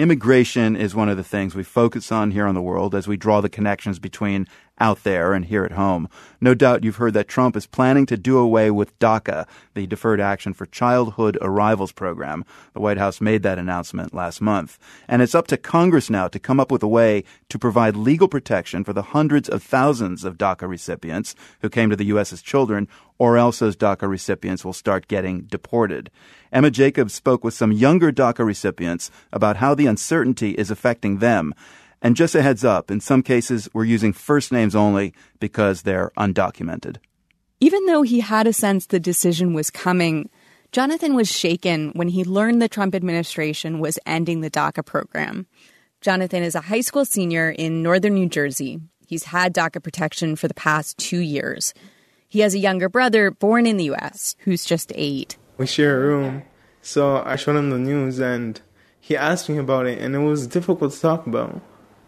Immigration is one of the things we focus on here on The World as we draw the connections between out there and here at home. No doubt you've heard that Trump is planning to do away with DACA, the Deferred Action for Childhood Arrivals program. The White House made that announcement last month. And it's up to Congress now to come up with a way to provide legal protection for the hundreds of thousands of DACA recipients who came to the U.S. as children, or else those DACA recipients will start getting deported. Emma Jacobs spoke with some younger DACA recipients about how the uncertainty is affecting them. And just a heads up, in some cases, we're using first names only because they're undocumented. Even though he had a sense the decision was coming, Jonathan was shaken when he learned the Trump administration was ending the DACA program. Jonathan is a high school senior in northern New Jersey. He's had DACA protection for the past 2 years. He has a younger brother born in the U.S. who's just 8. We share a room, so I showed him the news, and he asked me about it, and it was difficult to talk about.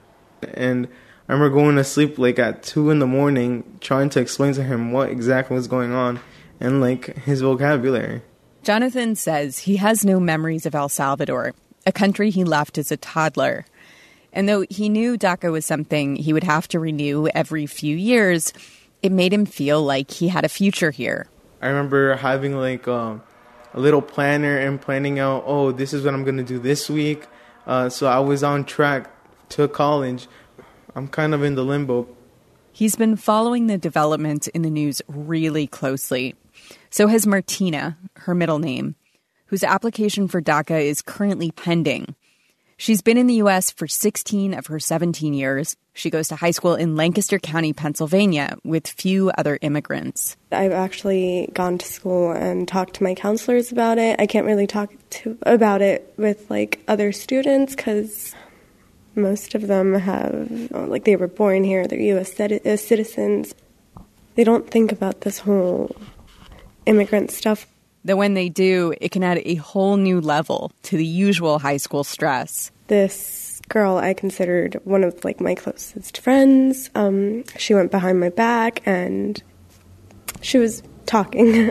And I remember going to sleep like at 2 a.m, trying to explain to him what exactly was going on and like his vocabulary. Jonathan says he has no memories of El Salvador, a country he left as a toddler. And though he knew DACA was something he would have to renew every few years, it made him feel like he had a future here. I remember having like a little planner and planning out, oh, this is what I'm going to do this week. So I was on track to college. I'm kind of in the limbo. He's been following the developments in the news really closely. So has Martina, her middle name, whose application for DACA is currently pending. She's been in the U.S. for 16 of her 17 years. She goes to high school in Lancaster County, Pennsylvania, with few other immigrants. I've actually gone to school and talked to my counselors about it. I can't really talk about it with like other students because most of them have, like, they were born here, they're U.S. citizens. They don't think about this whole immigrant stuff. Though when they do, it can add a whole new level to the usual high school stress. This girl I considered one of, like, my closest friends. She went behind my back and she was talking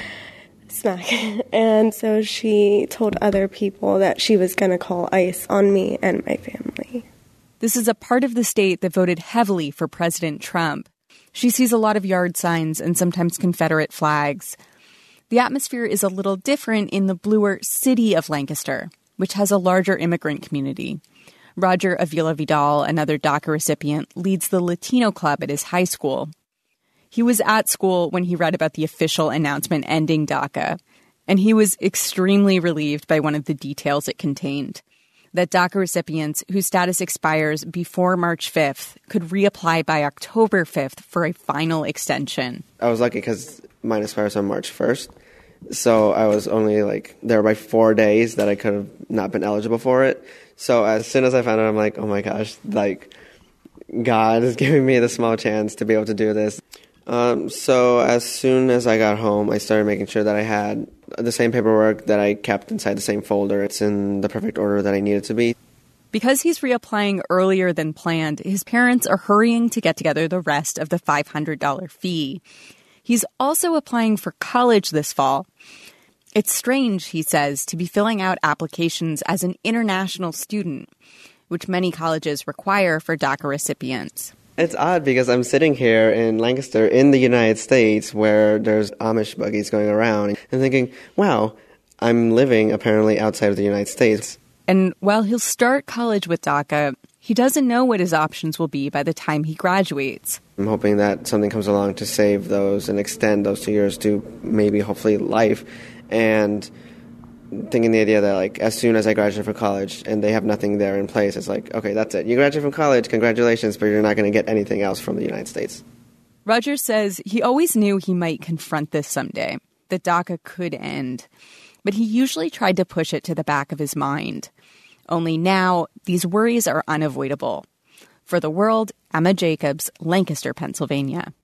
smack. And so she told other people that she was going to call ICE on me and my family. This is a part of the state that voted heavily for President Trump. She sees a lot of yard signs and sometimes Confederate flags. The atmosphere is a little different in the bluer city of Lancaster, which has a larger immigrant community. Roger Avila Vidal, another DACA recipient, leads the Latino club at his high school. He was at school when he read about the official announcement ending DACA, and he was extremely relieved by one of the details it contained, that DACA recipients whose status expires before March 5th could reapply by October 5th for a final extension. I was lucky because mine expires on March 1st, so I was only there by 4 days that I could have not been eligible for it. So as soon as I found out, I'm like, oh my gosh, God is giving me the small chance to be able to do this. So as soon as I got home, I started making sure that I had the same paperwork that I kept inside the same folder. It's in the perfect order that I need it to be. Because he's reapplying earlier than planned, his parents are hurrying to get together the rest of the $500 fee. He's also applying for college this fall. It's strange, he says, to be filling out applications as an international student, which many colleges require for DACA recipients. It's odd because I'm sitting here in Lancaster in the United States where there's Amish buggies going around and thinking, wow, I'm living apparently outside of the United States. And while he'll start college with DACA, he doesn't know what his options will be by the time he graduates. I'm hoping that something comes along to save those and extend those 2 years to maybe hopefully life. And thinking the idea that as soon as I graduate from college and they have nothing there in place, it's okay, that's it. You graduate from college, congratulations, but you're not going to get anything else from the United States. Roger says he always knew he might confront this someday, that DACA could end. But he usually tried to push it to the back of his mind. Only now, these worries are unavoidable. For The World, Emma Jacobs, Lancaster, Pennsylvania.